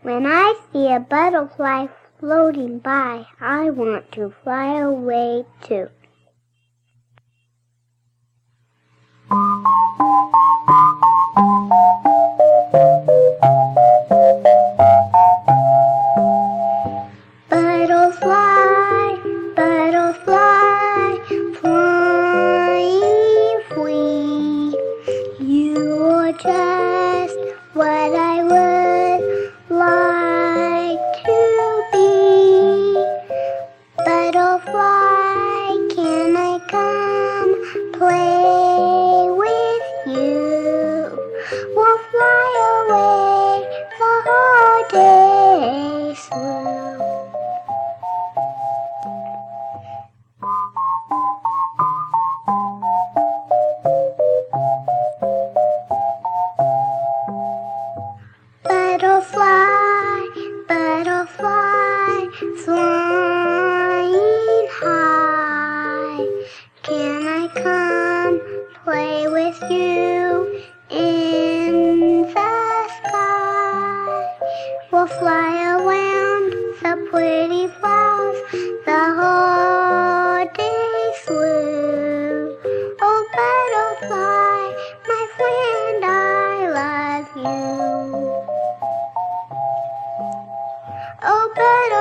When I see a butterfly floating by, I want to fly away too. Butterfly, butterfly, flying free. You are just what I would like to be. Butterfly, can I come play with you? We'll fly away the whole day through. Butterfly, butterfly, flying high. Can I come play with you in the sky? We'll fly around the pretty flowers the whole day through. Oh, butterfly, my friend, I love you. Oh, butterfly.